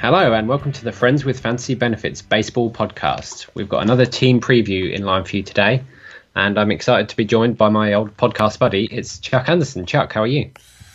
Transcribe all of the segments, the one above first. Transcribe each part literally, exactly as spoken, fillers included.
Hello and welcome to the Friends with Fantasy Benefits Baseball podcast. We've got another team preview in line for you today, and I'm excited to be joined by my old podcast buddy. It's Chuck Anderson. Chuck, how are you?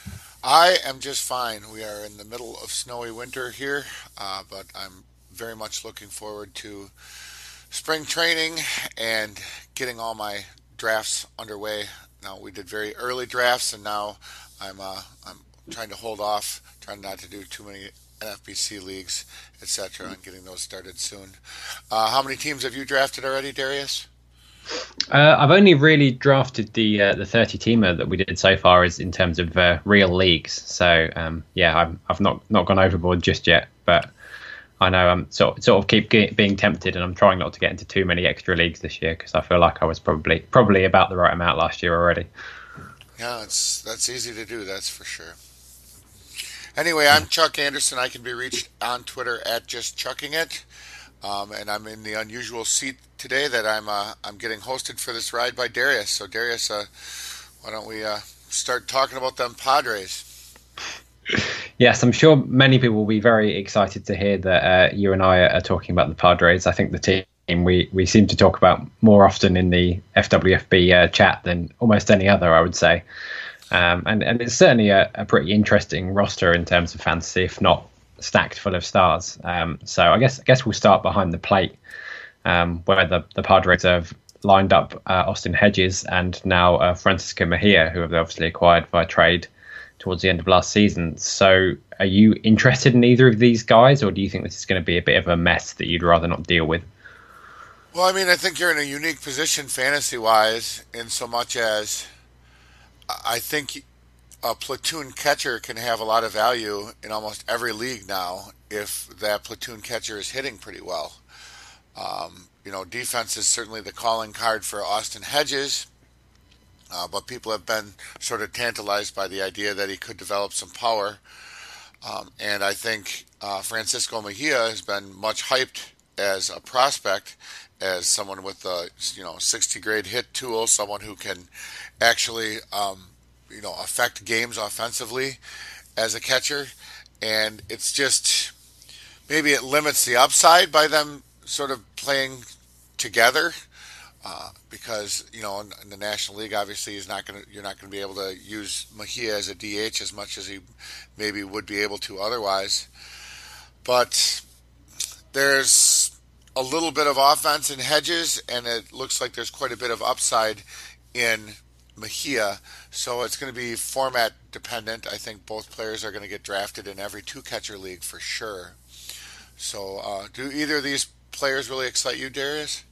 I am just fine. We are in the middle of snowy winter here, uh, but I'm very much looking forward to spring training and getting all my drafts underway. Now, we did very early drafts, and now I'm uh, I'm trying to hold off, trying not to do too many N F B C leagues, et cetera, and getting those started soon. Uh, how many teams have you drafted already, Darius? Uh, I've only really drafted the uh, the thirty teamer that we did so far, as in terms of uh, real leagues. So um, yeah, I'm, I've not not gone overboard just yet, but I know I'm sort sort of keep get, being tempted, and I'm trying not to get into too many extra leagues this year because I feel like I was probably probably about the right amount last year already. Yeah, it's that's easy to do, that's for sure. Anyway, I'm Chuck Anderson. I can be reached on Twitter at just chucking it, um, and I'm in the unusual seat today that I'm uh, I'm getting hosted for this ride by Darius. So Darius, uh, why don't we uh, start talking about them Padres? Yes, I'm sure many people will be very excited to hear that uh, you and I are talking about the Padres. I think the team we, we seem to talk about more often in the F W F B uh, chat than almost any other, I would say. Um, and, and it's certainly a, a pretty interesting roster in terms of fantasy, if not stacked full of stars. Um, so I guess I guess we'll start behind the plate, um, where the, the Padres have lined up uh, Austin Hedges and now uh, Francisco Mejia, who have obviously acquired via trade towards the end of last season. So are you interested in either of these guys, or do you think this is going to be a bit of a mess that you'd rather not deal with? Well, I mean, I think you're in a unique position fantasy-wise in so much as I think a platoon catcher can have a lot of value in almost every league now if that platoon catcher is hitting pretty well. Um, you know, defense is certainly the calling card for Austin Hedges, uh, but people have been sort of tantalized by the idea that he could develop some power. Um, and I think uh, Francisco Mejia has been much hyped as a prospect, as someone with a you know sixty grade hit tool, someone who can actually um, you know affect games offensively as a catcher, and it's just maybe it limits the upside by them sort of playing together, uh, because you know in, in the National League obviously he's not going to you're not going to be able to use Mejia as a D H as much as he maybe would be able to otherwise, but there's a little bit of offense in Hedges, and it looks like there's quite a bit of upside in Mejia, so it's going to be format dependent. I think both players are going to get drafted in every two-catcher league for sure. So uh, do either of these players really excite you, Darius?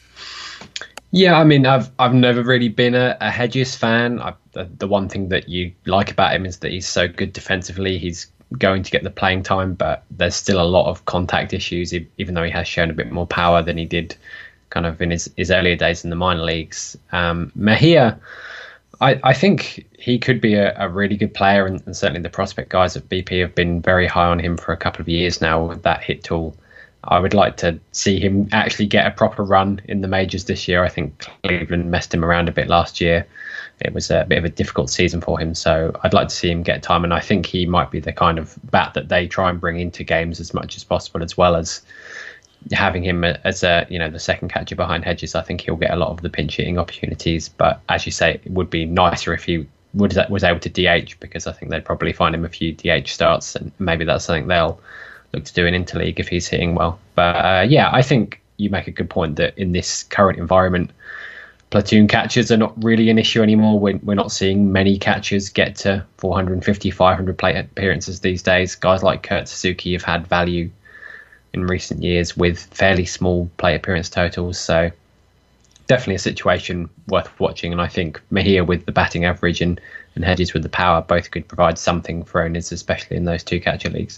Yeah, I mean, I've I've never really been a, a Hedges fan. I, the, the one thing that you like about him is that he's so good defensively. He's going to get the playing time, but there's still a lot of contact issues, even though he has shown a bit more power than he did kind of in his, his earlier days in the minor leagues. Um, Mejia, I, I think he could be a, a really good player, and, and certainly the prospect guys at B P have been very high on him for a couple of years now with that hit tool. I would like to see him actually get a proper run in the majors this year. I think Cleveland messed him around a bit last year. It was a bit of a difficult season for him, so I'd like to see him get time, and I think he might be the kind of bat that they try and bring into games as much as possible, as well as having him as a you know the second catcher behind Hedges. I think he'll get a lot of the pinch hitting opportunities, but as you say, it would be nicer if he would, was able to D H, because I think they'd probably find him a few D H starts, and maybe that's something they'll look to do in interleague if he's hitting well. But uh, yeah, I think you make a good point that in this current environment, platoon catchers are not really an issue anymore. We're, we're not seeing many catchers get to four fifty, five hundred plate appearances these days. Guys like Kurt Suzuki have had value in recent years with fairly small plate appearance totals. So definitely a situation worth watching. And I think Mejia with the batting average and, and Hedges with the power both could provide something for owners, especially in those two catcher leagues.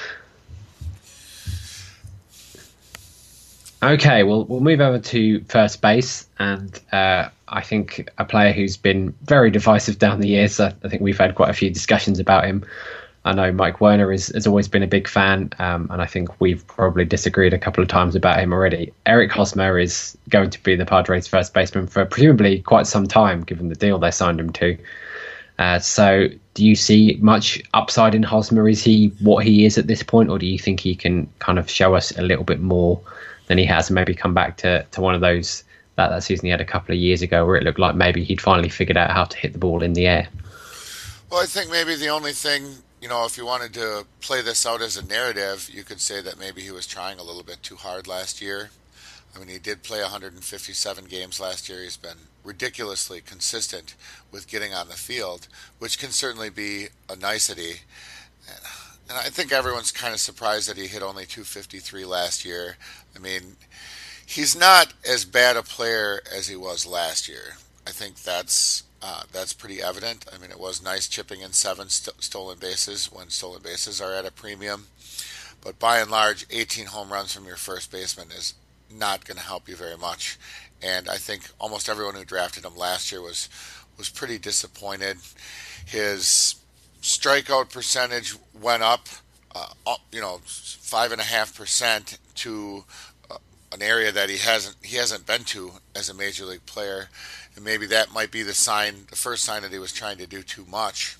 Okay, well, we'll move over to first base, and uh, I think a player who's been very divisive down the years. I, I think we've had quite a few discussions about him. I know Mike Werner is, has always been a big fan, um, and I think we've probably disagreed a couple of times about him already. Eric Hosmer is going to be the Padres' first baseman for presumably quite some time, given the deal they signed him to. Uh, so do you see much upside in Hosmer? Is he what he is at this point, or do you think he can kind of show us a little bit more than he has and maybe come back to, to one of those that, that season he had a couple of years ago where it looked like maybe he'd finally figured out how to hit the ball in the air? Well, I think maybe the only thing, you know, if you wanted to play this out as a narrative, you could say that maybe he was trying a little bit too hard last year. I mean, he did play one hundred fifty-seven games last year. He's been ridiculously consistent with getting on the field, which can certainly be a nicety. And I think everyone's kind of surprised that he hit only two fifty-three last year. I mean, he's not as bad a player as he was last year. I think that's uh, that's pretty evident. I mean, it was nice chipping in seven st- stolen bases when stolen bases are at a premium. But by and large, eighteen home runs from your first baseman is not going to help you very much. And I think almost everyone who drafted him last year was was pretty disappointed. His strikeout percentage went up, uh, up you know, five and a half percent to uh, an area that he hasn't he hasn't been to as a major league player, and maybe that might be the sign, the first sign that he was trying to do too much.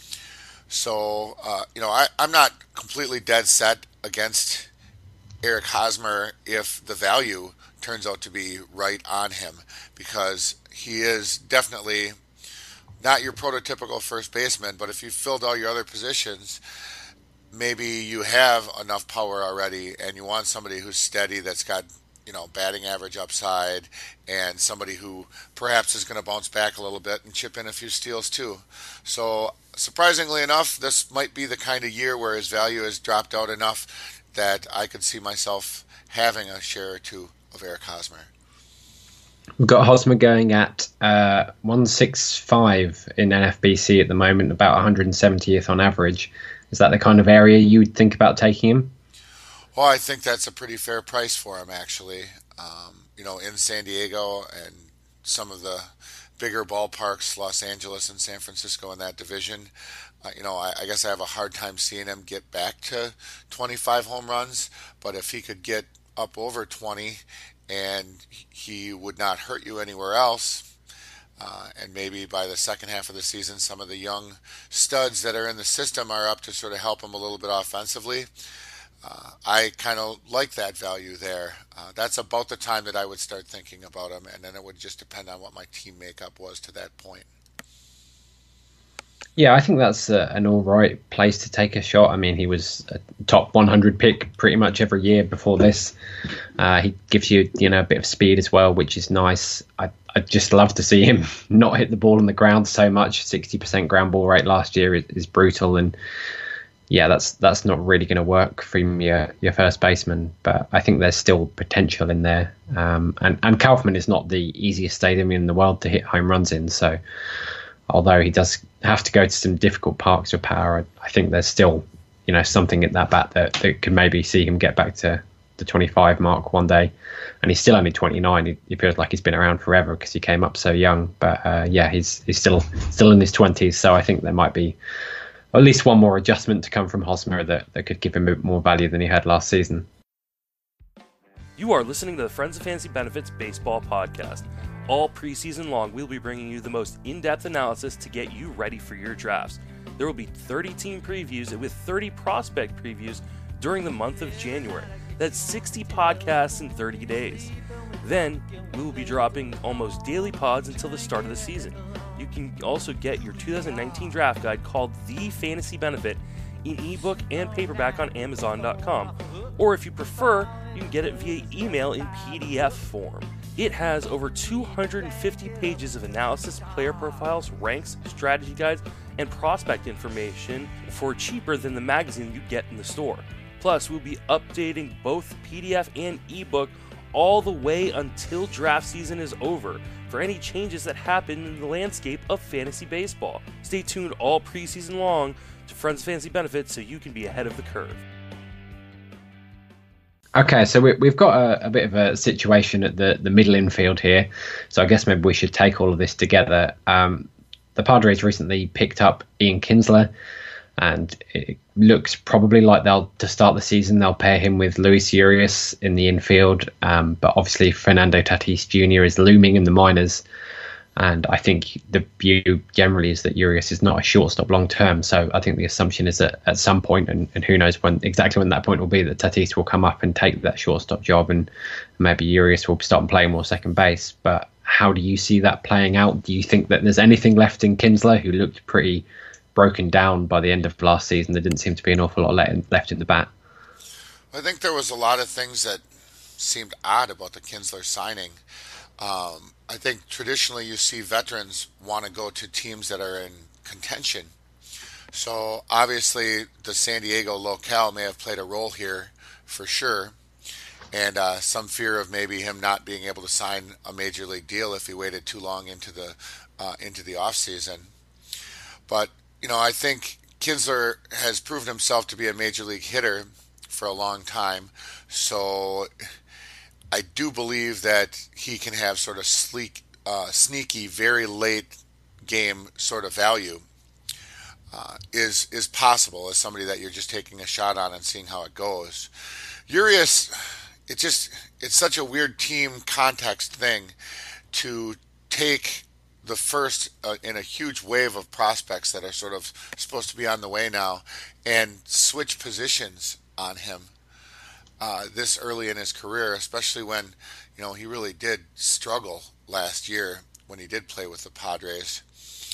So uh, you know, I, I'm not completely dead set against Eric Hosmer if the value turns out to be right on him, because he is definitely not your prototypical first baseman. But if you filled all your other positions, maybe you have enough power already and you want somebody who's steady, that's got, you know, batting average upside, and somebody who perhaps is going to bounce back a little bit and chip in a few steals too. So surprisingly enough, this might be the kind of year where his value has dropped out enough that I could see myself having a share or two of Eric Hosmer. We've got Hosmer going at uh, one sixty-five in N F B C at the moment, about one hundred seventieth on average. Is that the kind of area you would think about taking him? Well, I think that's a pretty fair price for him, actually. Um, you know, in San Diego and some of the bigger ballparks, Los Angeles and San Francisco in that division, uh, you know, I, I guess I have a hard time seeing him get back to twenty-five home runs. But if he could get up over twenty and he would not hurt you anywhere else, uh, and maybe by the second half of the season some of the young studs that are in the system are up to sort of help him a little bit offensively, uh, I kind of like that value there. Uh, that's about the time that I would start thinking about him, and then it would just depend on what my team makeup was to that point. Yeah, I think that's a, an all right place to take a shot. I mean, he was a top one hundred pick pretty much every year before this. Uh, he gives you, you know, a bit of speed as well, which is nice. I I just love to see him not hit the ball on the ground so much. sixty percent ground ball rate last year is, is brutal, and yeah, that's that's not really going to work from your your first baseman. But I think there's still potential in there. Um, and and Kaufman is not the easiest stadium in the world to hit home runs in, so although he does have to go to some difficult parks with power, I, I think there's still, you know, something at that bat that, that could maybe see him get back to the twenty-five mark one day. And he's still only twenty-nine. He, he feels like he's been around forever because he came up so young. But uh, yeah, he's he's still still in his twenties. So I think there might be at least one more adjustment to come from Hosmer that, that could give him a bit more value than he had last season. You are listening to the Friends of Fantasy Benefits Baseball Podcast. All preseason long, we'll be bringing you the most in-depth analysis to get you ready for your drafts. There will be thirty team previews with thirty prospect previews during the month of January. That's sixty podcasts in thirty days. Then, we will be dropping almost daily pods until the start of the season. You can also get your two thousand nineteen draft guide called The Fantasy Benefit in ebook and paperback on amazon dot com. Or if you prefer, you can get it via email in P D F form. It has over two hundred fifty pages of analysis, player profiles, ranks, strategy guides, and prospect information for cheaper than the magazine you get in the store. Plus, we'll be updating both P D F and ebook all the way until draft season is over for any changes that happen in the landscape of fantasy baseball. Stay tuned all preseason long to Friends of Fantasy Benefits so you can be ahead of the curve. Okay, so we, we've got a, a bit of a situation at the, the middle infield here. So I guess maybe we should take all of this together. Um, the Padres recently picked up Ian Kinsler, and it looks probably like they'll, to start the season, they'll pair him with Luis Urias in the infield. Um, but obviously Fernando Tatis Junior is looming in the minors. And I think the view generally is that Urias is not a shortstop long term. So I think the assumption is that at some point, and, and who knows when exactly when that point will be, that Tatis will come up and take that shortstop job, and maybe Urias will start playing more second base. But how do you see that playing out? Do you think that there's anything left in Kinsler, who looked pretty broken down by the end of last season? There didn't seem to be an awful lot left in the bat. I think there was a lot of things that seemed odd about the Kinsler signing. Um, I think traditionally you see veterans want to go to teams that are in contention. So obviously the San Diego locale may have played a role here for sure. And uh, some fear of maybe him not being able to sign a major league deal if he waited too long into the uh, into the off season. But you know, I think Kinsler has proven himself to be a major league hitter for a long time. So I do believe that he can have sort of sleek, uh, sneaky, very late game sort of value. Uh, is is possible as somebody that you're just taking a shot on and seeing how it goes. Urias, it just it's such a weird team context thing to take the first uh, in a huge wave of prospects that are sort of supposed to be on the way now and switch positions on him uh, this early in his career, especially when you know he really did struggle last year when he did play with the Padres.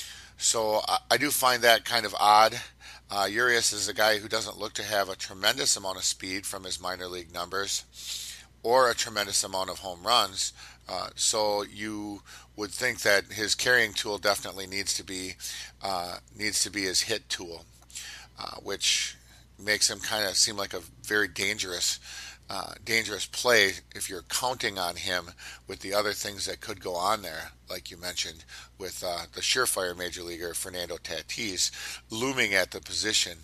So I, I do find that kind of odd. Uh, Urias is a guy who doesn't look to have a tremendous amount of speed from his minor league numbers or a tremendous amount of home runs. Uh, so you would think that his carrying tool definitely needs to be uh, needs to be his hit tool, uh, which makes him kind of seem like a very dangerous uh, dangerous play if you're counting on him with the other things that could go on there, like you mentioned with uh, the surefire major leaguer Fernando Tatis looming at the position.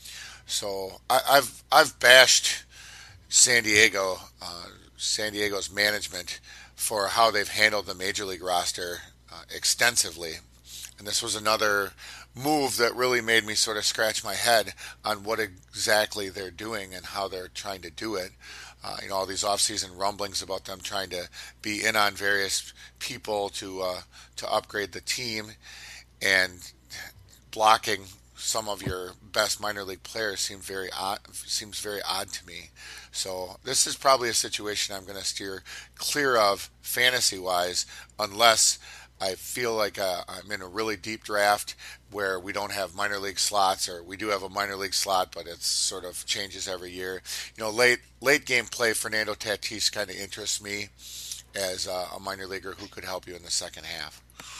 So I, I've I've bashed San Diego, uh, San Diego's management for how they've handled the major league roster uh, extensively, and this was another move that really made me sort of scratch my head on what exactly they're doing and how they're trying to do it. Uh, you know, all these off-season rumblings about them trying to be in on various people to uh, to upgrade the team, and blocking some of your best minor league players seem very odd, seems very odd to me. So this is probably a situation I'm going to steer clear of fantasy-wise, unless I feel like uh, I'm in a really deep draft where we don't have minor league slots, or we do have a minor league slot, but it sort of changes every year. You know, late late game play, Fernando Tatis kind of interests me as uh, a minor leaguer who could help you in the second half.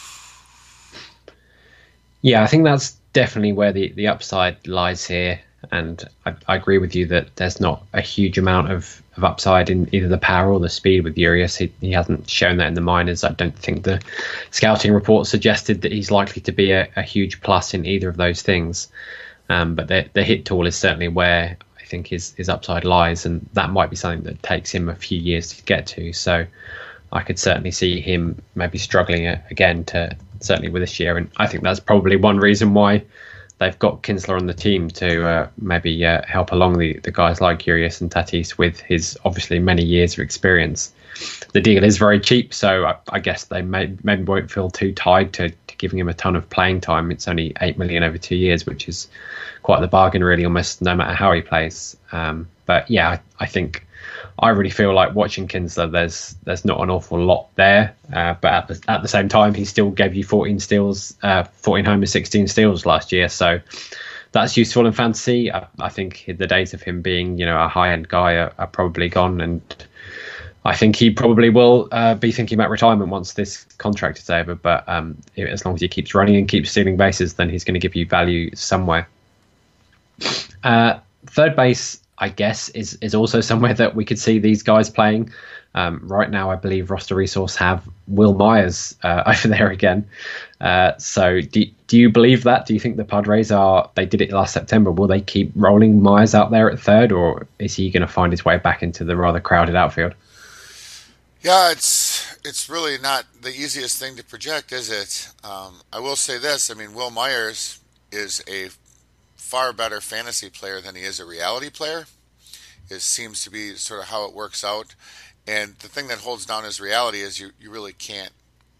Yeah, I think that's definitely where the, the upside lies here. And I, I agree with you that there's not a huge amount of, of upside in either the power or the speed with Urias. He, he hasn't shown that in the minors. I don't think the scouting report suggested that he's likely to be a, a huge plus in either of those things. Um, but the, the hit tool is certainly where I think his, his upside lies, and that might be something that takes him a few years to get to. So I could certainly see him maybe struggling again to certainly with this year. And I think that's probably one reason why they've got Kinsler on the team to uh, maybe uh, help along the, the guys like Urias and Tatis with his obviously many years of experience. The deal is very cheap, so I, I guess they may, maybe won't feel too tied to, to giving him a ton of playing time. It's only eight million over two years, which is quite the bargain, really, almost no matter how he plays. Um, but yeah, I, I think I really feel like watching Kinsler, there's there's not an awful lot there, uh, but at the, at the same time, he still gave you fourteen steals, uh, fourteen homers, sixteen steals last year. So that's useful in fantasy. I, I think the days of him being, you know, a high end guy are, are probably gone, and I think he probably will uh, be thinking about retirement once this contract is over. But um, as long as he keeps running and keeps stealing bases, then he's going to give you value somewhere. Uh, third base, I guess, is is also somewhere that we could see these guys playing. Um, right now, I believe Roster Resource have Will Myers uh, over there again. Uh, so do, do you believe that? Do you think the Padres are, they did it last September, will they keep rolling Myers out there at third, or is he going to find his way back into the rather crowded outfield? Yeah, it's it's really not the easiest thing to project, is it? Um, I will say this. I mean, Will Myers is a far better fantasy player than he is a reality player. It seems to be sort of how it works out. And the thing that holds down his reality is you, you really can't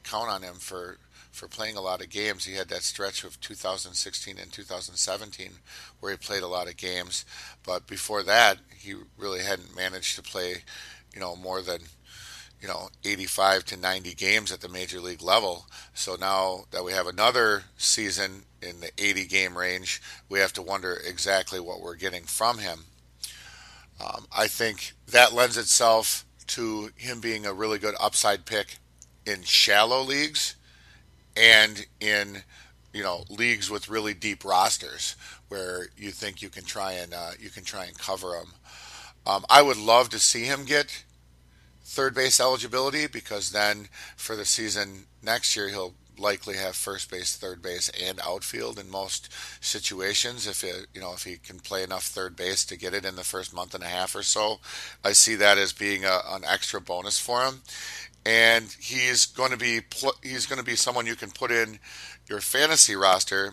count on him for for playing a lot of games. He had that stretch of two thousand sixteen and two thousand seventeen where he played a lot of games, but before that, he really hadn't managed to play, you know, more than, you know, eighty-five to ninety games at the major league level. So now that we have another season in the eighty game range, we have to wonder exactly what we're getting from him. Um, I think that lends itself to him being a really good upside pick in shallow leagues and in, you know, leagues with really deep rosters where you think you can try and uh, you can try and cover him. Um, I would love to see him get third base eligibility, because then for the season next year he'll likely have first base, third base, and outfield in most situations. If it, you know, if he can play enough third base to get it in the first month and a half or so, I see that as being a, an extra bonus for him. And he's going to be he's going to be someone you can put in your fantasy roster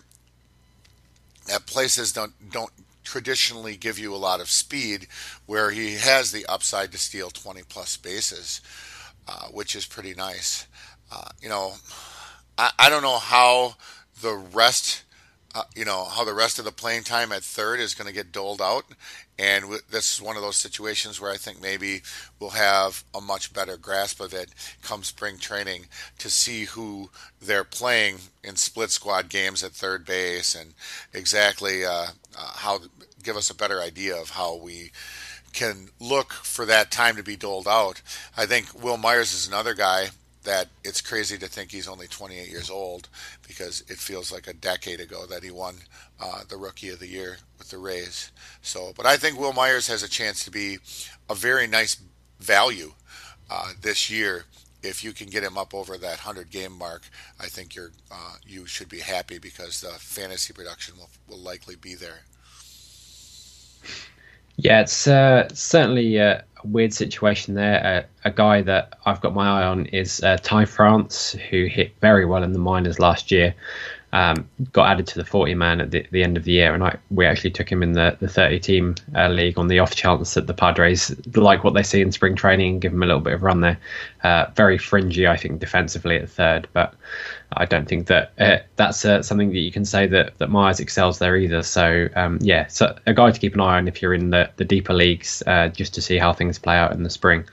at places don't don't traditionally give you a lot of speed, where he has the upside to steal twenty plus bases, uh, which is pretty nice. Uh, you know, I, I don't know how the rest, uh, you know, how the rest of the playing time at third is going to get doled out. And w- this is one of those situations where I think maybe we'll have a much better grasp of it come spring training to see who they're playing in split squad games at third base, and exactly uh, uh, how give us a better idea of how we can look for that time to be doled out. I think Will Myers is another guy that it's crazy to think he's only twenty-eight years old, because it feels like a decade ago that he won uh, the Rookie of the Year with the Rays. So, but I think Will Myers has a chance to be a very nice value uh, this year. If you can get him up over that hundred game mark, I think you're uh, you should be happy, because the fantasy production will, will likely be there. Yeah, it's uh, certainly a weird situation there. Uh, a guy that I've got my eye on is uh, Ty France, who hit very well in the minors last year. Um, got added to the forty man at the, the end of the year, and I we actually took him in the, the thirty team uh, league on the off chance that the Padres like what they see in spring training and give him a little bit of run there. Uh, very fringy, I think, defensively at third, but I don't think that uh, that's uh, something that you can say that, that Myers excels there either. So um, yeah, so a guy to keep an eye on if you're in the, the deeper leagues, uh, just to see how things play out in the spring.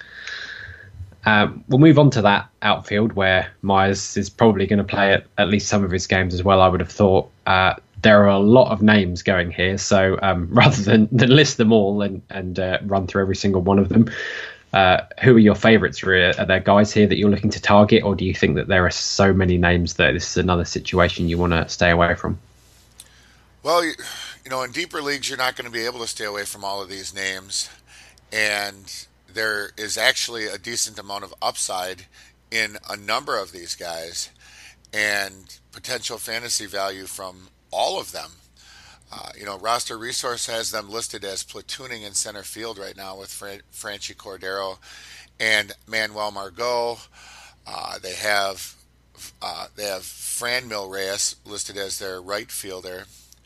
Um, we'll move on to that outfield, where Myers is probably going to play at, at least some of his games as well, I would have thought. Uh, there are a lot of names going here, so um, rather than, than list them all and, and uh, run through every single one of them, uh, who are your favourites? Are there guys here that you're looking to target, or do you think that there are so many names that this is another situation you want to stay away from? Well, you, you know, in deeper leagues, you're not going to be able to stay away from all of these names, and there is actually a decent amount of upside in a number of these guys, and potential fantasy value from all of them. Uh, you know, Roster Resource has them listed as platooning in center field right now with Fran- Franchy Cordero and Manuel Margot. Uh, they have uh, they have Franmil Reyes listed as their right fielder,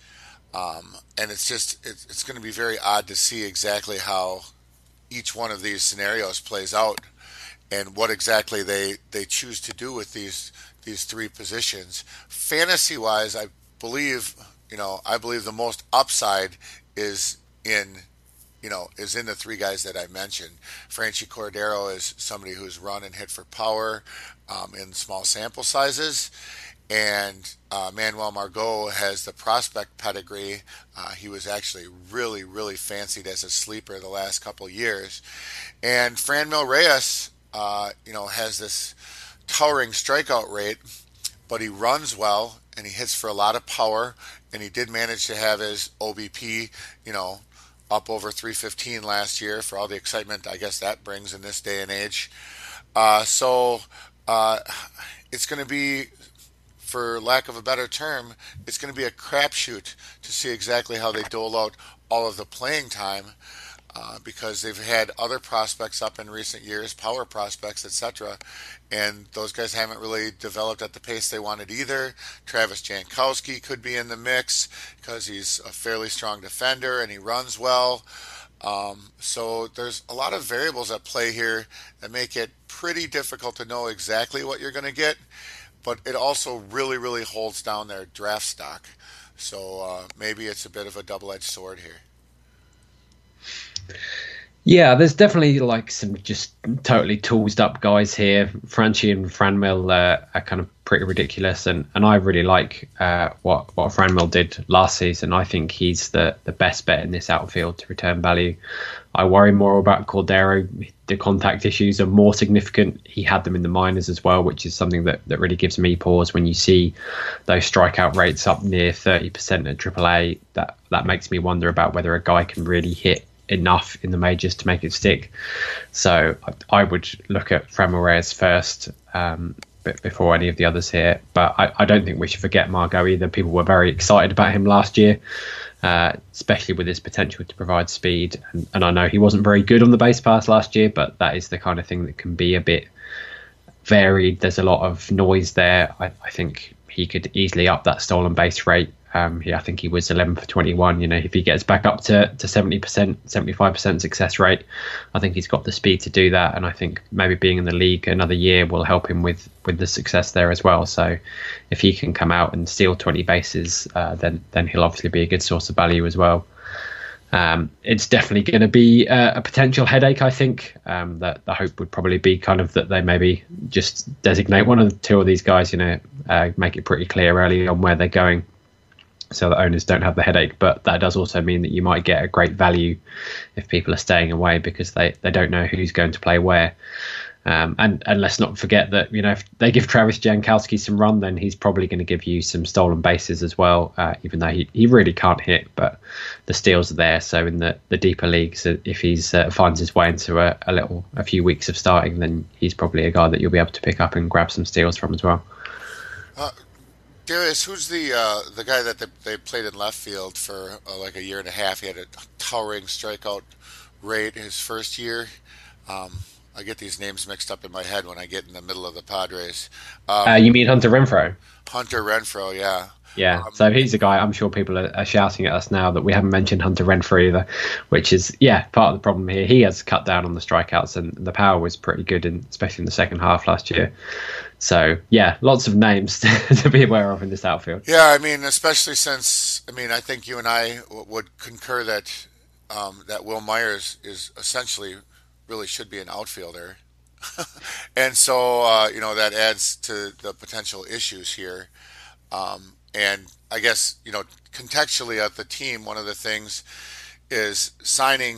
um, and it's just it's, it's going to be very odd to see exactly how each one of these scenarios plays out, and what exactly they, they choose to do with these these three positions. Fantasy wise, I believe you know I believe the most upside is in you know is in the three guys that I mentioned. Franchy Cordero is somebody who's run and hit for power um, in small sample sizes. And uh, Manuel Margot has the prospect pedigree. Uh, he was actually really, really fancied as a sleeper the last couple of years. And Franmil Reyes, uh, you know, has this towering strikeout rate, but he runs well and he hits for a lot of power. And he did manage to have his O B P, you know, up over three fifteen last year, for all the excitement I guess that brings in this day and age. Uh, so uh, it's going to be, for lack of a better term, it's going to be a crapshoot to see exactly how they dole out all of the playing time, uh, because they've had other prospects up in recent years, power prospects, et cetera, and those guys haven't really developed at the pace they wanted either. Travis Jankowski could be in the mix because he's a fairly strong defender and he runs well. Um, so there's a lot of variables at play here that make it pretty difficult to know exactly what you're going to get, but it also really, really holds down their draft stock. So uh, maybe it's a bit of a double-edged sword here. Yeah, there's definitely like some just totally toolsed up guys here. Franchi and Franmil uh, are kind of pretty ridiculous, and, and I really like uh, what what Franmil did last season. I think he's the, the best bet in this outfield to return value. I worry more about Cordero. The contact issues are more significant. He had them in the minors as well, which is something that, that really gives me pause when you see those strikeout rates up near thirty percent at triple A. That, that makes me wonder about whether a guy can really hit enough in the majors to make it stick. So I, I would look at Franmil Reyes first um, before any of the others here. But I, I don't think we should forget Margot either. People were very excited about him last year, uh, especially with his potential to provide speed. And, and I know he wasn't very good on the base pass last year, but that is the kind of thing that can be a bit varied. There's a lot of noise there. I, I think he could easily up that stolen base rate. Um, yeah, I think he was eleven for twenty-one. You know, if he gets back up to, to seventy percent, seventy-five percent success rate, I think he's got the speed to do that. And I think maybe being in the league another year will help him with, with the success there as well. So if he can come out and steal twenty bases, uh, then then he'll obviously be a good source of value as well. Um, it's definitely going to be a, a potential headache, I think. Um, that the hope would probably be kind of that they maybe just designate one of the two of these guys, you know, uh, make it pretty clear early on where they're going, so that owners don't have the headache. But that does also mean that you might get a great value if people are staying away because they, they don't know who's going to play where. Um, and, and let's not forget that, you know, if they give Travis Jankowski some run, then he's probably going to give you some stolen bases as well, uh, even though he, he really can't hit, but the steals are there. So in the, the deeper leagues, if he's uh, finds his way into a, a little a few weeks of starting, then he's probably a guy that you'll be able to pick up and grab some steals from as well. Uh, Darius, who's the uh, the guy that they, they played in left field for uh, like a year and a half? He had a towering strikeout rate his first year. Um, I get these names mixed up in my head when I get in the middle of the Padres. Um, uh, you mean Hunter Renfroe? Hunter Renfroe, yeah. Yeah, um, so he's a guy, I'm sure people are, are shouting at us now that we haven't mentioned Hunter Renfroe either, which is, yeah, part of the problem here. He has cut down on the strikeouts and the power was pretty good, in, especially in the second half last year. So, yeah, lots of names to, to be aware of in this outfield. Yeah, I mean, especially since, I mean, I think you and I w- would concur that um, that Will Myers is essentially really should be an outfielder. And so, uh, you know, that adds to the potential issues here. Um, and I guess, you know, contextually at the team, one of the things is signing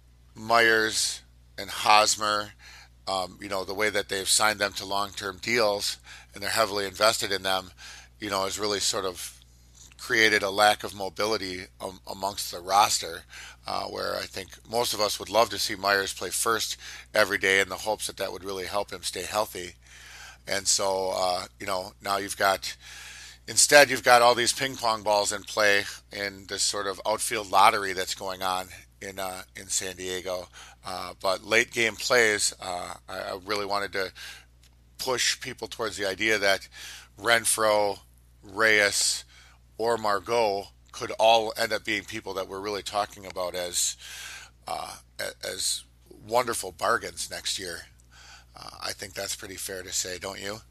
Myers and Hosmer, um, you know, the way that they've signed them to long-term deals and they're heavily invested in them, you know, has really sort of created a lack of mobility um, amongst the roster, uh, where I think most of us would love to see Myers play first every day in the hopes that that would really help him stay healthy. And so, uh, you know, now you've got, instead you've got all these ping pong balls in play in this sort of outfield lottery that's going on in uh, in San Diego. Uh, but late game plays, uh, I, I really wanted to push people towards the idea that Renfroe, Reyes, or Margot could all end up being people that we're really talking about as uh, as wonderful bargains next year. Uh, I think that's pretty fair to say, don't you?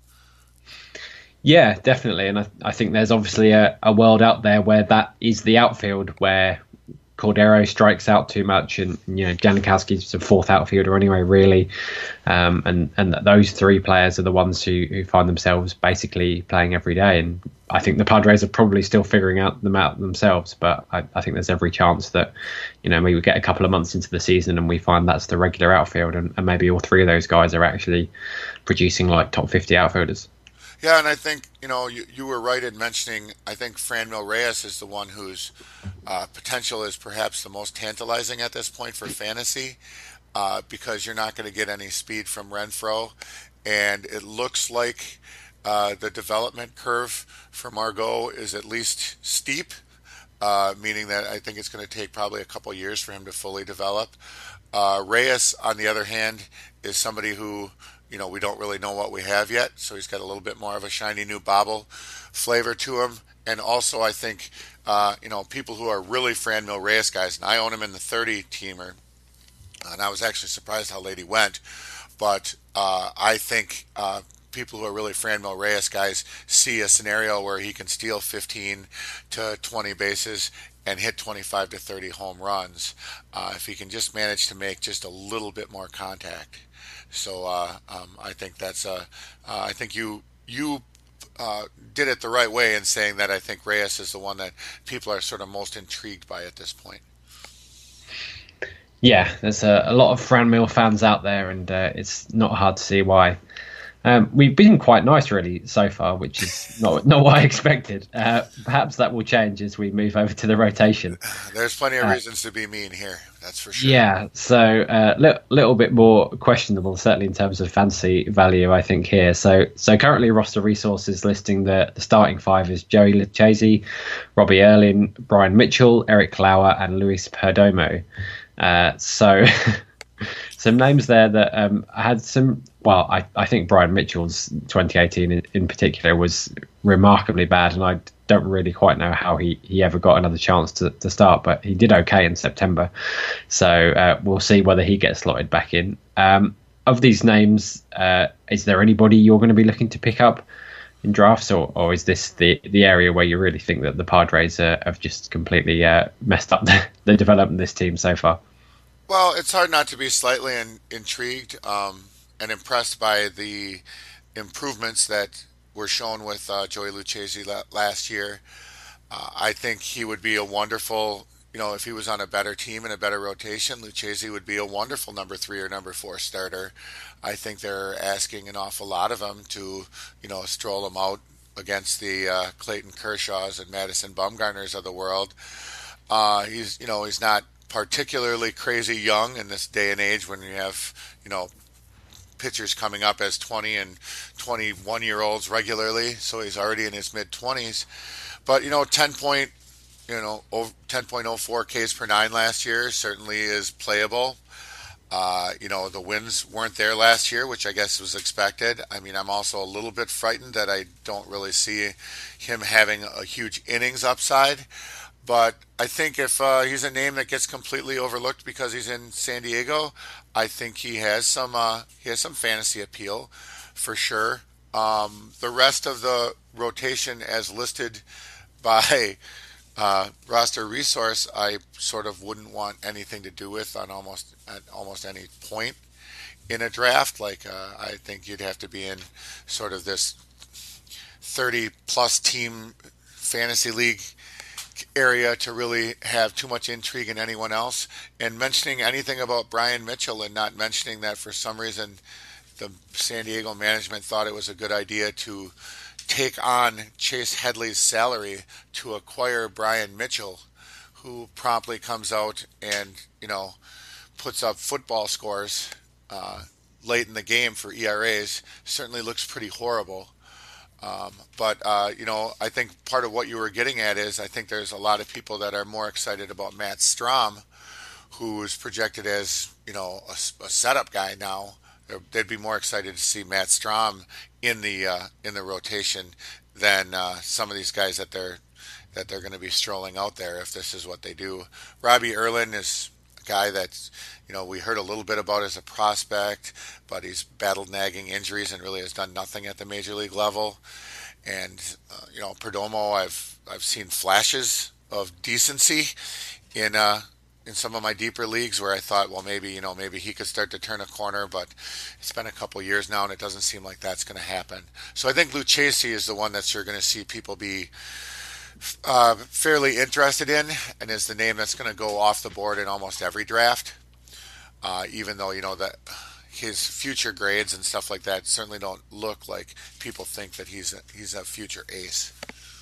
Yeah, definitely. And I, I think there's obviously a, a world out there where that is the outfield, where Cordero strikes out too much, and you know Jankowski's a fourth outfielder anyway, really, um, and and those three players are the ones who, who find themselves basically playing every day. And I think the Padres are probably still figuring out them out themselves, but I, I think there's every chance that you know maybe we get a couple of months into the season and we find that's the regular outfield, and, and maybe all three of those guys are actually producing like top fifty outfielders. Yeah, and I think, you know, you, you were right in mentioning, I think Franmil Reyes is the one whose uh, potential is perhaps the most tantalizing at this point for fantasy, uh, because you're not going to get any speed from Renfroe, and it looks like uh, the development curve for Margot is at least steep, uh, meaning that I think it's going to take probably a couple years for him to fully develop. Uh, Reyes, on the other hand, is somebody who you know, we don't really know what we have yet. So he's got a little bit more of a shiny new bobble flavor to him. And also, I think, uh, you know, people who are really Franmil Reyes guys, and I own him in the thirty-teamer, and I was actually surprised how late he went. But uh, I think uh, people who are really Franmil Reyes guys see a scenario where he can steal fifteen to twenty bases and hit twenty-five to thirty home runs uh, if he can just manage to make just a little bit more contact. So uh, um, I think that's uh, uh, I think you you uh, did it the right way in saying that I think Reyes is the one that people are sort of most intrigued by at this point. Yeah, there's a, a lot of Franmil fans out there, and uh, it's not hard to see why. Um, we've been quite nice, really, so far, which is not not what I expected. Uh, perhaps that will change as we move over to the rotation. There's plenty of uh, reasons to be mean here, that's for sure. Yeah, so a uh, li- little bit more questionable, certainly in terms of fantasy value, I think, here. So so currently Roster Resources listing the, the starting five is Joey Lucchesi, Robbie Erlin, Brian Mitchell, Eric Lauer, and Luis Perdomo. Uh, so... Some names there that um, had some. Well, I, I think Brian Mitchell's twenty eighteen in, in particular was remarkably bad, and I don't really quite know how he, he ever got another chance to, to start, but he did okay in September. So uh, we'll see whether he gets slotted back in. Um, of these names, uh, is there anybody you're going to be looking to pick up in drafts, or, or is this the, the area where you really think that the Padres uh, have just completely uh, messed up the, the development of this team so far? Well, it's hard not to be slightly in, intrigued um, and impressed by the improvements that were shown with uh, Joey Lucchesi la- last year. Uh, I think he would be a wonderful, you know, if he was on a better team and a better rotation, Lucchesi would be a wonderful number three or number four starter. I think they're asking an awful lot of him to, you know, stroll him out against the uh, Clayton Kershaws and Madison Bumgarners of the world. Uh, he's, you know, he's not particularly crazy young in this day and age when you have, you know, pitchers coming up as twenty and twenty-one year olds regularly. So he's already in his mid twenties, but you know, ten point, you know, ten point oh four Ks per nine last year certainly is playable. Uh, you know, the wins weren't there last year, which I guess was expected. I mean, I'm also a little bit frightened that I don't really see him having a huge innings upside. But I think if uh, he's a name that gets completely overlooked because he's in San Diego, I think he has some uh, he has some fantasy appeal for sure. Um, the rest of the rotation, as listed by uh, Roster Resource, I sort of wouldn't want anything to do with on almost at almost any point in a draft. Like uh, I think you'd have to be in sort of this thirty plus team fantasy league area to really have too much intrigue in anyone else. And mentioning anything about Brian Mitchell and not mentioning that for some reason the San Diego management thought it was a good idea to take on Chase Headley's salary to acquire Brian Mitchell, who promptly comes out and, you know, puts up football scores uh, late in the game for E R As, certainly looks pretty horrible. Um, but, uh, you know, I think part of what you were getting at is I think there's a lot of people that are more excited about Matt Strahm, who is projected as, you know, a, a setup guy now. They'd be more excited to see Matt Strahm in the uh, in the rotation than uh, some of these guys that they're that they're going to be strolling out there if this is what they do. Robbie Erlin is a guy that, you know, we heard a little bit about as a prospect, but he's battled nagging injuries and really has done nothing at the major league level. And uh, you know, Perdomo, I've I've seen flashes of decency in uh, in some of my deeper leagues where I thought, well, maybe you know maybe he could start to turn a corner, but it's been a couple years now and it doesn't seem like that's going to happen. So I think Lucchesi is the one that you're going to see people be uh, fairly interested in, and is the name that's going to go off the board in almost every draft. Uh, even though, you know, that his future grades and stuff like that certainly don't look like people think that he's a, he's a future ace.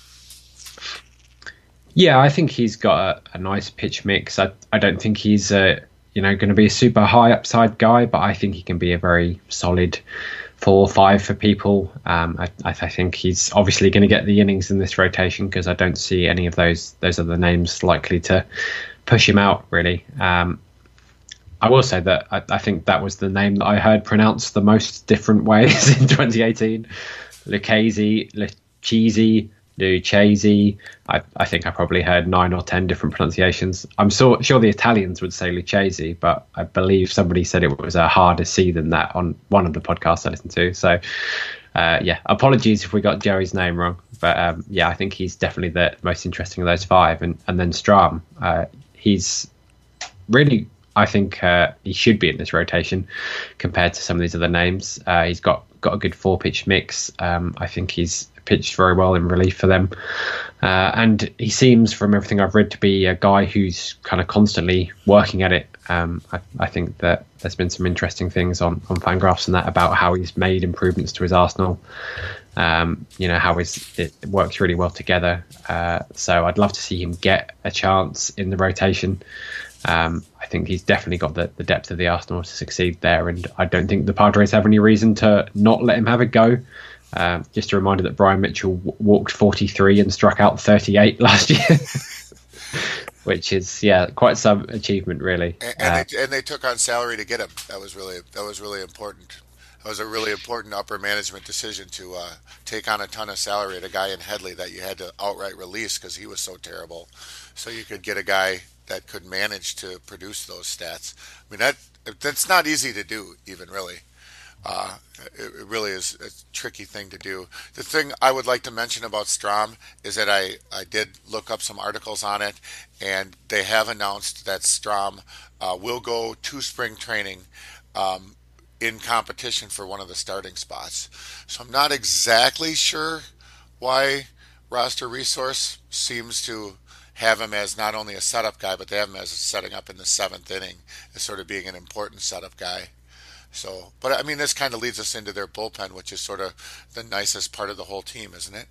Yeah, I think he's got a, a nice pitch mix. I I don't think he's a, you know, going to be a super high upside guy, but I think he can be a very solid four or five for people. Um, I, I think he's obviously going to get the innings in this rotation because I don't see any of those those other names likely to push him out really. Um, I will say that I, I think that was the name that I heard pronounced the most different ways in twenty eighteen. Lucchese, Lucchese, Lucchese. I, I think I probably heard nine or ten different pronunciations. I'm so, sure the Italians would say Lucchese, but I believe somebody said it was a harder C than that on one of the podcasts I listened to. So, uh, yeah, apologies if we got Jerry's name wrong. But um, yeah, I think he's definitely the most interesting of those five. And, and then Stram, uh, he's really... I think uh, he should be in this rotation compared to some of these other names. Uh, he's got, got a good four-pitch mix. Um, I think he's pitched very well in relief for them. Uh, and he seems, from everything I've read, to be a guy who's kind of constantly working at it. Um, I, I think that there's been some interesting things on, on Fangraphs and that about how he's made improvements to his arsenal. Um, you know, how his, it works really well together. Uh, so I'd love to see him get a chance in the rotation. Um, I think he's definitely got the, the depth of the Arsenal to succeed there, and I don't think the Padres have any reason to not let him have a go. Uh, just a reminder that Brian Mitchell w- walked forty-three and struck out thirty-eight last year, which is yeah quite some achievement really. And, and, uh, they, and they took on salary to get him. That was really that was really important. That was a really important upper management decision to uh, take on a ton of salary at a guy in Headley that you had to outright release because he was so terrible. So you could get a guy that could manage to produce those stats. I mean, that that's not easy to do, even really. Uh, it, it really is a tricky thing to do. The thing I would like to mention about Strom is that I, I did look up some articles on it, and they have announced that Strom uh, will go to spring training um, in competition for one of the starting spots. So I'm not exactly sure why Roster Resource seems to have him as not only a setup guy, but they have him as setting up in the seventh inning as sort of being an important setup guy. So, but I mean, this kind of leads us into their bullpen, which is sort of the nicest part of the whole team, isn't it?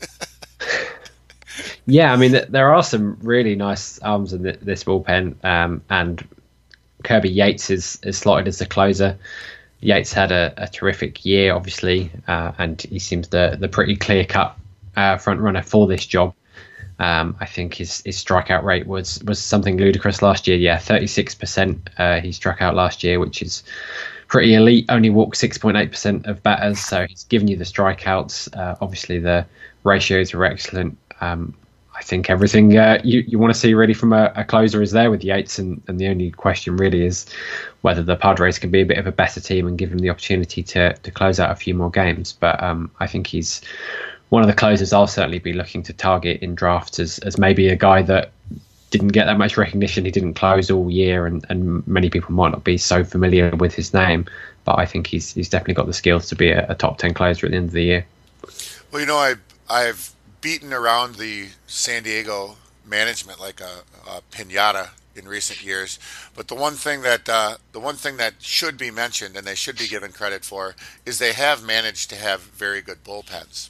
Yeah, I mean, there are some really nice arms in this bullpen, um, and Kirby Yates is, is slotted as the closer. Yates had a, a terrific year, obviously, uh, and he seems the, the pretty clear-cut uh, front runner for this job. Um, I think his, his strikeout rate was, was something ludicrous last year. Yeah, thirty-six percent uh, he struck out last year, which is pretty elite. Only walked six point eight percent of batters, so he's given you the strikeouts. Uh, obviously, the ratios were excellent. Um, I think everything uh, you, you want to see really from a, a closer is there with Yates, and, and the only question really is whether the Padres can be a bit of a better team and give him the opportunity to, to close out a few more games. But um, I think he's one of the closers I'll certainly be looking to target in drafts as, as maybe a guy that didn't get that much recognition. He didn't close all year, and, and many people might not be so familiar with his name. But I think he's he's definitely got the skills to be a, a top ten closer at the end of the year. Well, you know, I I've beaten around the San Diego management like a, a piñata in recent years, but the one thing that uh, the one thing that should be mentioned, and they should be given credit for, is they have managed to have very good bullpens.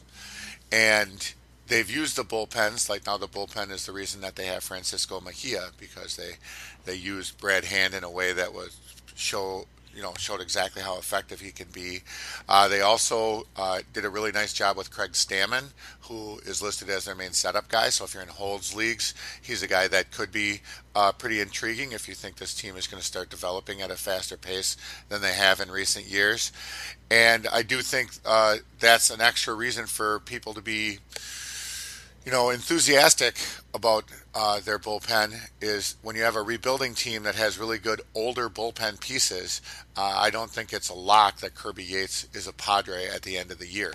And they've used the bullpens, like now the bullpen is the reason that they have Francisco Mejia, because they they used Brad Hand in a way that was show you know showed exactly how effective he can be. Uh, they also uh, did a really nice job with Craig Stammen, who is listed as their main setup guy. So if you're in holds leagues, he's a guy that could be uh, pretty intriguing if you think this team is going to start developing at a faster pace than they have in recent years. And I do think uh, that's an extra reason for people to be, you know, enthusiastic about uh, their bullpen, is when you have a rebuilding team that has really good older bullpen pieces. Uh, I don't think it's a lock that Kirby Yates is a Padre at the end of the year.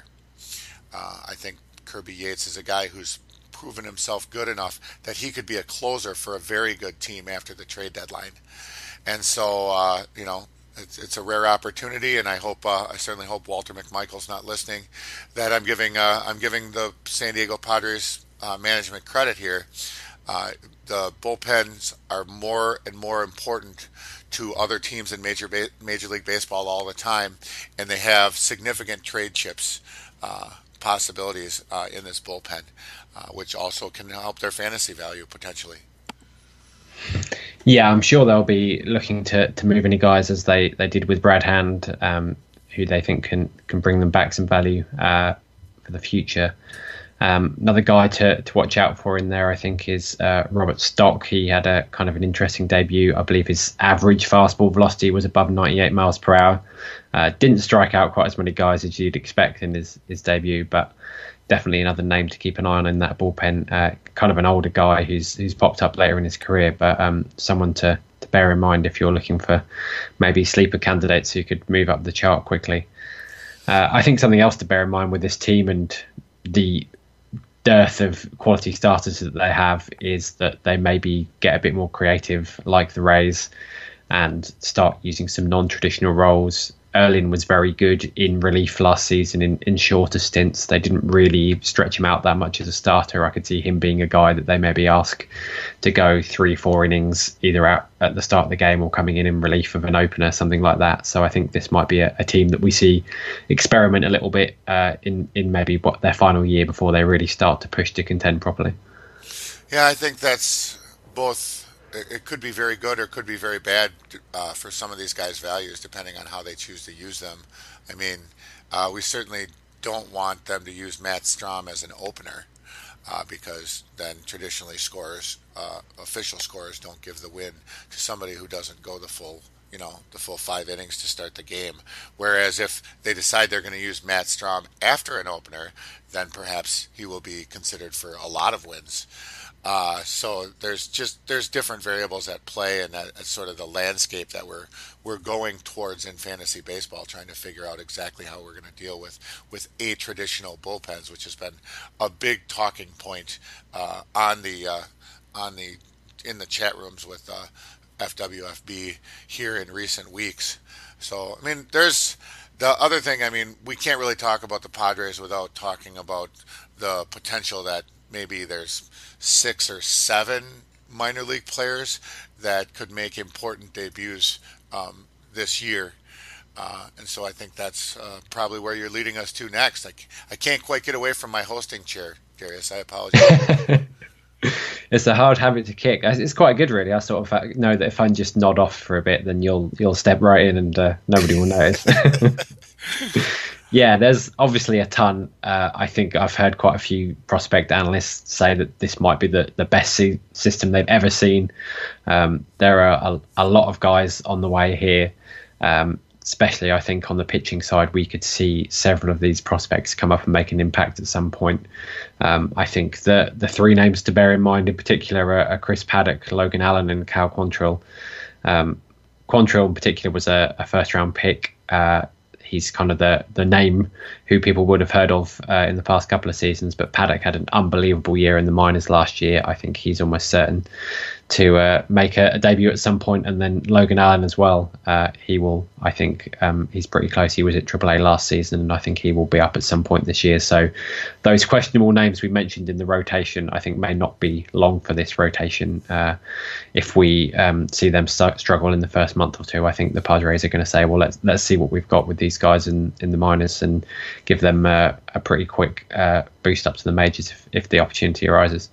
Uh, I think Kirby Yates is a guy who's proven himself good enough that he could be a closer for a very good team after the trade deadline. And so, uh, you know, It's, it's a rare opportunity, and I hope uh, I certainly hope Walter McMichael's not listening. That I'm giving uh, I'm giving the San Diego Padres uh, management credit here. Uh, the bullpens are more and more important to other teams in major ba- Major League Baseball all the time, and they have significant trade chips uh, possibilities uh, in this bullpen, uh, which also can help their fantasy value potentially. Yeah, I'm sure they'll be looking to, to move any guys as they, they did with Brad Hand, um, who they think can, can bring them back some value uh, for the future. Um, another guy to, to watch out for in there, I think, is uh, Robert Stock. He had a kind of an interesting debut. I believe his average fastball velocity was above ninety-eight miles per hour. Uh, didn't strike out quite as many guys as you'd expect in his, his debut, but definitely another name to keep an eye on in that bullpen. Uh, kind of an older guy who's who's popped up later in his career, but um, someone to, to bear in mind if you're looking for maybe sleeper candidates who could move up the chart quickly. Uh, I think something else to bear in mind with this team and the dearth of quality starters that they have is that they maybe get a bit more creative, like the Rays, and start using some non-traditional roles. Erlin was very good in relief last season in, in shorter stints. They didn't really stretch him out that much as a starter. I could see him being a guy that they maybe ask to go three, four innings, either out at the start of the game or coming in in relief of an opener, something like that. So I think this might be a, a team that we see experiment a little bit uh, in, in maybe what their final year before they really start to push to contend properly. Yeah, I think that's both. It could be very good or it could be very bad uh, for some of these guys' values, depending on how they choose to use them. I mean, uh, we certainly don't want them to use Matt Strahm as an opener uh, because then traditionally scorers, uh, official scorers, don't give the win to somebody who doesn't go the full, you know, the full five innings to start the game. Whereas if they decide they're going to use Matt Strahm after an opener, then perhaps he will be considered for a lot of wins. Uh, so there's just there's different variables at play, and that, that's sort of the landscape that we're we're going towards in fantasy baseball, trying to figure out exactly how we're going to deal with with a traditional bullpens, which has been a big talking point uh, on the uh, on the in the chat rooms with uh, F W F B here in recent weeks. So I mean, there's the other thing. I mean, we can't really talk about the Padres without talking about the potential that maybe there's six or seven minor league players that could make important debuts um, this year. Uh, and so I think that's uh, probably where you're leading us to next. I, I can't quite get away from my hosting chair, Darius. I apologize. It's a hard habit to kick. It's quite good, really. I sort of know that if I just nod off for a bit, then you'll you'll step right in and uh, nobody will notice. Yeah, there's obviously a ton. Uh, I think I've heard quite a few prospect analysts say that this might be the, the best se- system they've ever seen. Um, there are a, a lot of guys on the way here, um, especially I think on the pitching side. We could see several of these prospects come up and make an impact at some point. Um, I think the, the three names to bear in mind in particular are, are Chris Paddock, Logan Allen and Cal Quantrill. Um, Quantrill in particular was a, a first round pick. Uh, He's kind of the, the name who people would have heard of uh, in the past couple of seasons, but Paddock had an unbelievable year in the minors last year. I think he's almost certain to uh, make a, a debut at some point, and then Logan Allen as well. Uh, he will, I think, um, he's pretty close. He was at triple A last season, and I think he will be up at some point this year. So those questionable names we mentioned in the rotation, I think, may not be long for this rotation. Uh, if we um, see them st- struggle in the first month or two, I think the Padres are going to say, well, let's let's see what we've got with these guys in, in the minors and give them uh, a pretty quick uh, boost up to the majors if, if the opportunity arises.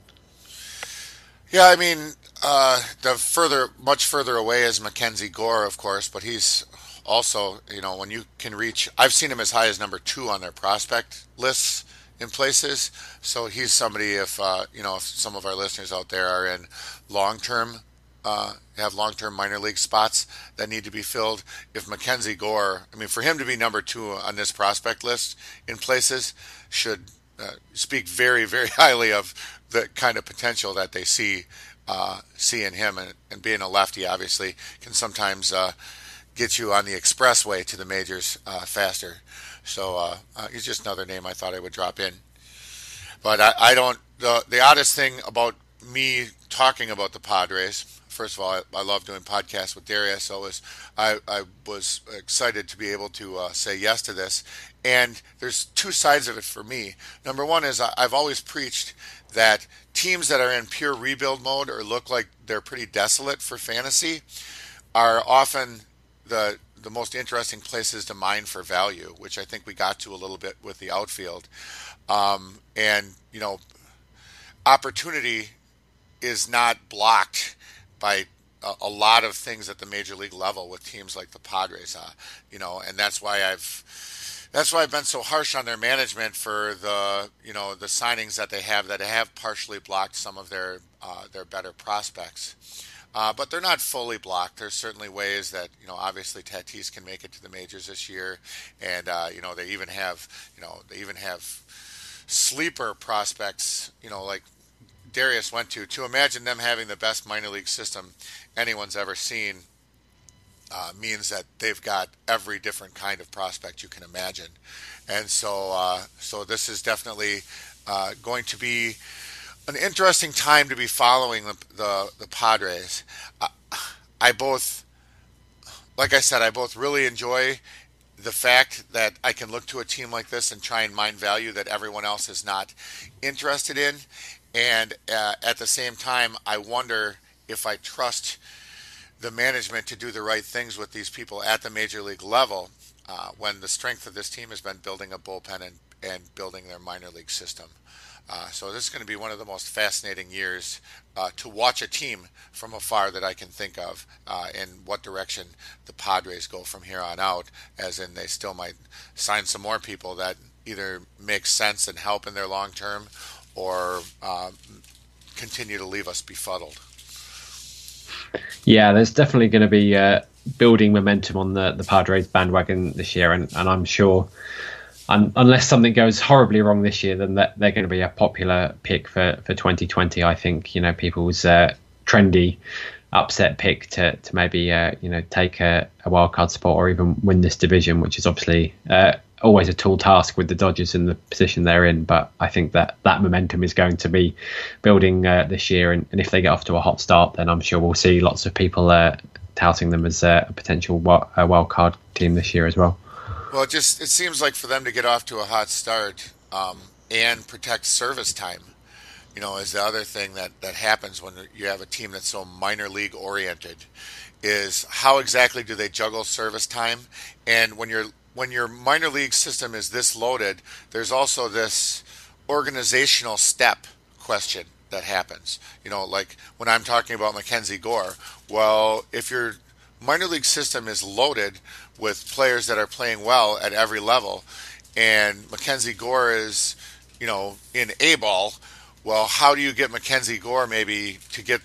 Yeah, I mean, uh, the further, much further away is Mackenzie Gore, of course, but he's also, you know, when you can reach, I've seen him as high as number two on their prospect lists in places. So he's somebody, if, uh, you know, if some of our listeners out there are in long-term, uh, have long-term minor league spots that need to be filled, if Mackenzie Gore, I mean, for him to be number two on this prospect list in places should uh, speak very, very highly of the kind of potential that they see uh, see in him, and, and being a lefty obviously can sometimes uh, get you on the expressway to the majors uh, faster. So uh, uh, he's just another name I thought I would drop in. But I, I don't. The, the oddest thing about me talking about the Padres, first of all, I, I love doing podcasts with Darius, so was, I, I was excited to be able to uh, say yes to this. And there's two sides of it for me. Number one is I, I've always preached that teams that are in pure rebuild mode or look like they're pretty desolate for fantasy are often the the most interesting places to mine for value, which I think we got to a little bit with the outfield. Um, and, you know, opportunity is not blocked by a, a lot of things at the major league level with teams like the Padres, uh, you know, and that's why I've That's why I've been so harsh on their management for the you know the signings that they have that have partially blocked some of their uh, their better prospects. Uh, but they're not fully blocked. There's certainly ways that you know obviously Tatis can make it to the majors this year, and uh, you know they even have you know they even have sleeper prospects. You know like Darius went to to imagine them having the best minor league system anyone's ever seen. Uh, means that they've got every different kind of prospect you can imagine, and so uh, so this is definitely uh, going to be an interesting time to be following the the, the Padres. Uh, I both, like I said, I both really enjoy the fact that I can look to a team like this and try and mine value that everyone else is not interested in, and uh, at the same time, I wonder if I trust the management to do the right things with these people at the major league level uh, when the strength of this team has been building a bullpen and, and building their minor league system. Uh, so this is going to be one of the most fascinating years uh, to watch a team from afar that I can think of uh, in what direction the Padres go from here on out, as in they still might sign some more people that either make sense and help in their long term or uh, continue to leave us befuddled. Yeah, there's definitely going to be uh, building momentum on the, the Padres bandwagon this year, and, and I'm sure, un, unless something goes horribly wrong this year, then that, they're going to be a popular pick for, for twenty twenty. I think you know people's uh, trendy upset pick to to maybe uh, you know take a, a wild card spot or even win this division, which is obviously uh, always a tall task with the Dodgers in the position they're in. But I think that that momentum is going to be building uh, this year, and, and if they get off to a hot start, then I'm sure we'll see lots of people uh, touting them as uh, a potential wild, a wild card team this year as well. Well, it just it seems like for them to get off to a hot start um, and protect service time, you know, is the other thing that, that happens when you have a team that's so minor league oriented, is how exactly do they juggle service time? And when you're when your minor league system is this loaded, there's also this organizational step question that happens. You know, like when I'm talking about Mackenzie Gore, well, if your minor league system is loaded with players that are playing well at every level, and Mackenzie Gore is, you know, in A ball, well, how do you get Mackenzie Gore maybe to get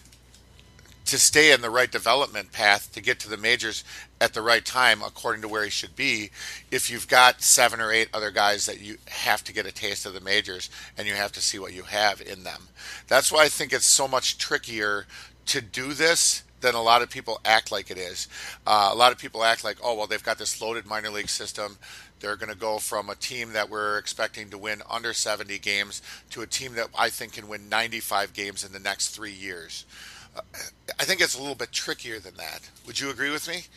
to stay in the right development path to get to the majors at the right time according to where he should be if you've got seven or eight other guys that you have to get a taste of the majors and you have to see what you have in them. That's why I think it's so much trickier to do this than a lot of people act like it is. Uh, a lot of people act like, oh, well, they've got this loaded minor league system. They're going to go from a team that we're expecting to win under seventy games to a team that I think can win ninety-five games in the next three years. Uh, I think it's a little bit trickier than that. Would you agree with me?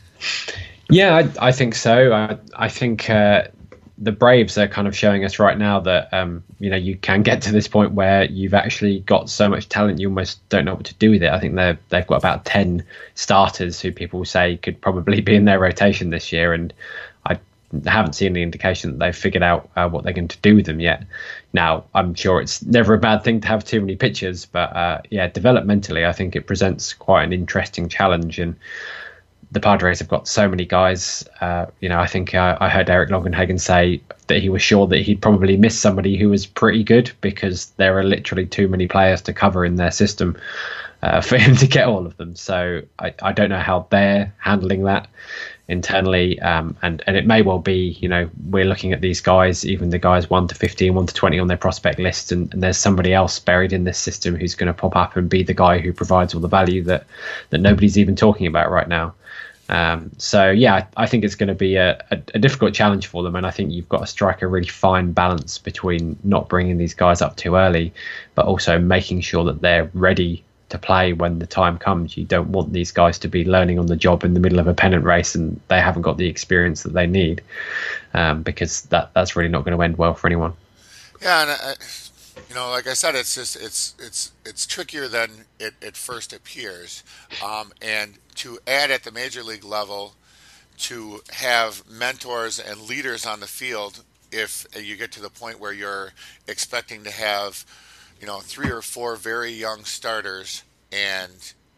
Yeah, I, I think so. I, I think uh, the Braves are kind of showing us right now that um, you know you can get to this point where you've actually got so much talent you almost don't know what to do with it. I think they've they've got about ten starters who people say could probably be in their rotation this year, and I haven't seen any indication that they've figured out uh, what they're going to do with them yet. Now, I'm sure it's never a bad thing to have too many pitchers, but uh, yeah, developmentally, I think it presents quite an interesting challenge. And the Padres have got so many guys. Uh, you know, I think uh, I heard Eric Longenhagen say that he was sure that he'd probably miss somebody who was pretty good because there are literally too many players to cover in their system uh, for him to get all of them. So I, I don't know how they're handling that internally, um, and and it may well be, you know, we're looking at these guys, even the guys one to fifteen, one to twenty on their prospect list, and, and there's somebody else buried in this system who's going to pop up and be the guy who provides all the value that that nobody's even talking about right now. Um, so yeah, I, I think it's going to be a, a, a difficult challenge for them, and I think you've got to strike a really fine balance between not bringing these guys up too early, but also making sure that they're ready to play when the time comes. You don't want these guys to be learning on the job in the middle of a pennant race and they haven't got the experience that they need, um, because that that's really not going to end well for anyone. Yeah, and I, you know, like I said, it's just it's it's it's trickier than it, it first appears, um, and to add at the major league level, to have mentors and leaders on the field, if you get to the point where you're expecting to have, you know, three or four very young starters and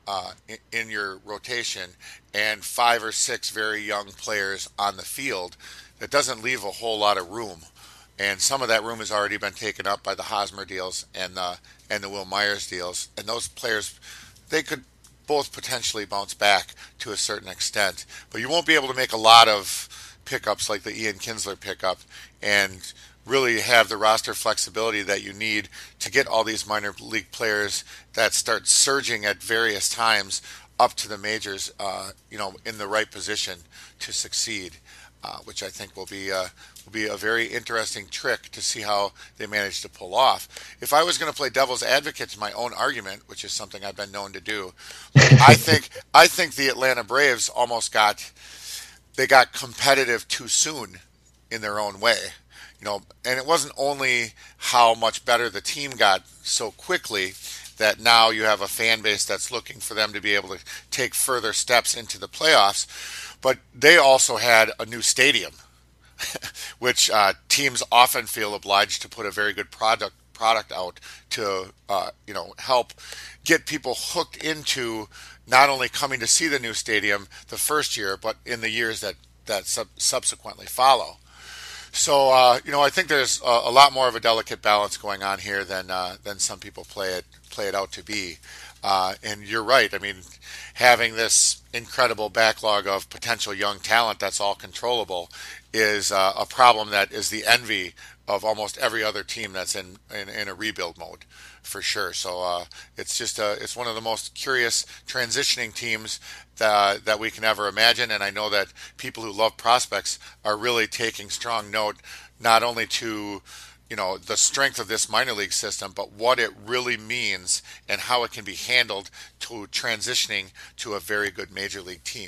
uh, in, in your rotation and five or six very young players on the field, that doesn't leave a whole lot of room. And some of that room has already been taken up by the Hosmer deals and the and the Will Myers deals. And those players, they could both potentially bounce back to a certain extent. But you won't be able to make a lot of pickups like the Ian Kinsler pickup and really have the roster flexibility that you need to get all these minor league players that start surging at various times up to the majors, uh, you know, in the right position to succeed. Uh, which I think will be uh, will be a very interesting trick to see how they manage to pull off. If I was going to play devil's advocate to my own argument, which is something I've been known to do, I think I think the Atlanta Braves almost got they got competitive too soon in their own way. You know, and it wasn't only how much better the team got so quickly that now you have a fan base that's looking for them to be able to take further steps into the playoffs. But they also had a new stadium, which uh, teams often feel obliged to put a very good product product out to, uh, you know, help get people hooked into not only coming to see the new stadium the first year, but in the years that that sub- subsequently follow. So, uh, you know, I think there's a, a lot more of a delicate balance going on here than uh, than some people play it play it out to be. Uh, and you're right. I mean, having this incredible backlog of potential young talent that's all controllable is uh, a problem that is the envy of almost every other team that's in, in, in a rebuild mode, for sure. So uh, it's just a, it's one of the most curious transitioning teams that, that we can ever imagine. And I know that people who love prospects are really taking strong note, not only to you know, the strength of this minor league system, but what it really means and how it can be handled to transitioning to a very good major league team.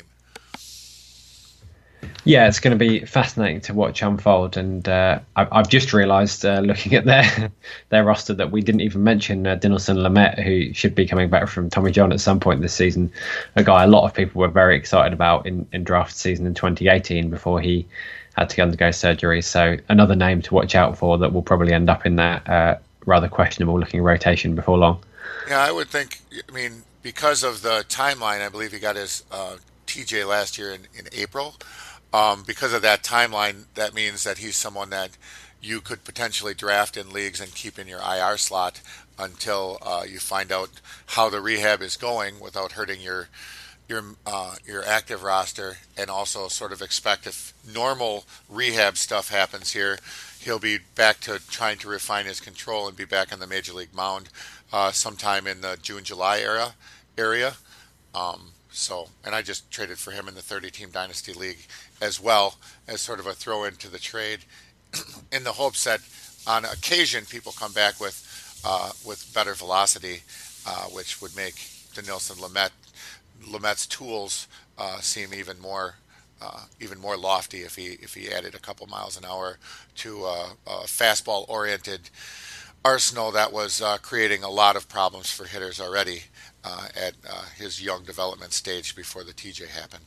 Yeah, it's going to be fascinating to watch unfold. And uh, I've, I've just realised, uh, looking at their their roster, that we didn't even mention uh, Dinelson Lamet, who should be coming back from Tommy John at some point this season. A guy a lot of people were very excited about in, in draft season in twenty eighteen before he had to undergo surgery. So another name to watch out for that will probably end up in that uh, rather questionable looking rotation before long. Yeah, I would think, I mean, because of the timeline, I believe he got his uh, T J last year in, in April. Um, because of that timeline, that means that he's someone that you could potentially draft in leagues and keep in your I R slot until uh, you find out how the rehab is going without hurting your your uh, your active roster, and also sort of expect if normal rehab stuff happens here, he'll be back to trying to refine his control and be back on the major league mound uh, sometime in the June July era area. Um, so, and I just traded for him in the thirty-team Dynasty League as well as sort of a throw into the trade, in the hopes that on occasion people come back with uh, with better velocity, uh, which would make Dinelson Lamet Lamet's tools uh, seem even more uh, even more lofty if he if he added a couple miles an hour to uh, a fastball oriented arsenal that was uh, creating a lot of problems for hitters already uh, at uh, his young development stage before the T J happened.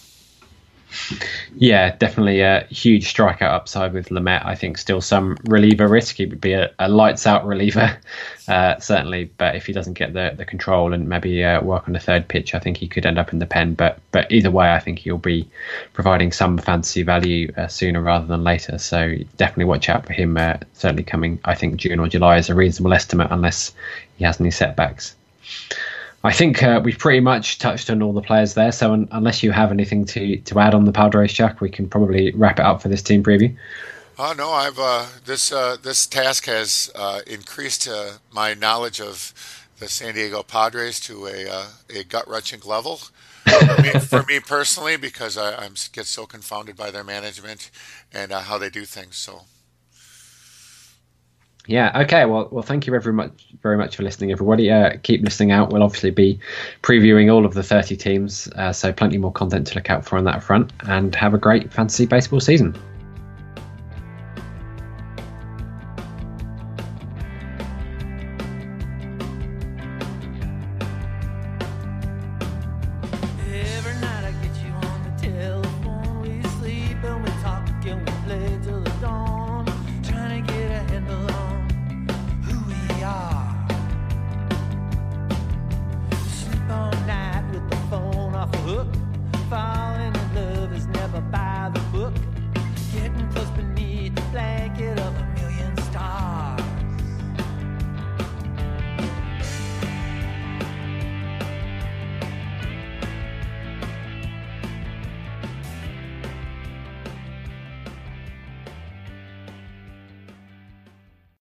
Yeah, definitely a huge strikeout upside with Lamet. I think still some reliever risk. He would be a, a lights out reliever, uh, certainly. But if he doesn't get the, the control and maybe uh, work on the third pitch, I think he could end up in the pen. But but either way, I think he'll be providing some fantasy value uh, sooner rather than later. So definitely watch out for him. Uh, certainly coming, I think June or July is a reasonable estimate unless he has any setbacks. I think uh, we've pretty much touched on all the players there. So un- unless you have anything to, to add on the Padres, Chuck, we can probably wrap it up for this team preview. Oh no, I've uh, this uh, this task has uh, increased uh, my knowledge of the San Diego Padres to a uh, a gut wrenching level for me, for me personally, because I I'm, get so confounded by their management and uh, how they do things. So. Yeah. Okay. Well, well, thank you very much, very much for listening, everybody. Uh, keep listening out. We'll obviously be previewing all of the thirty teams, uh, so plenty more content to look out for on that front. And have a great fantasy baseball season.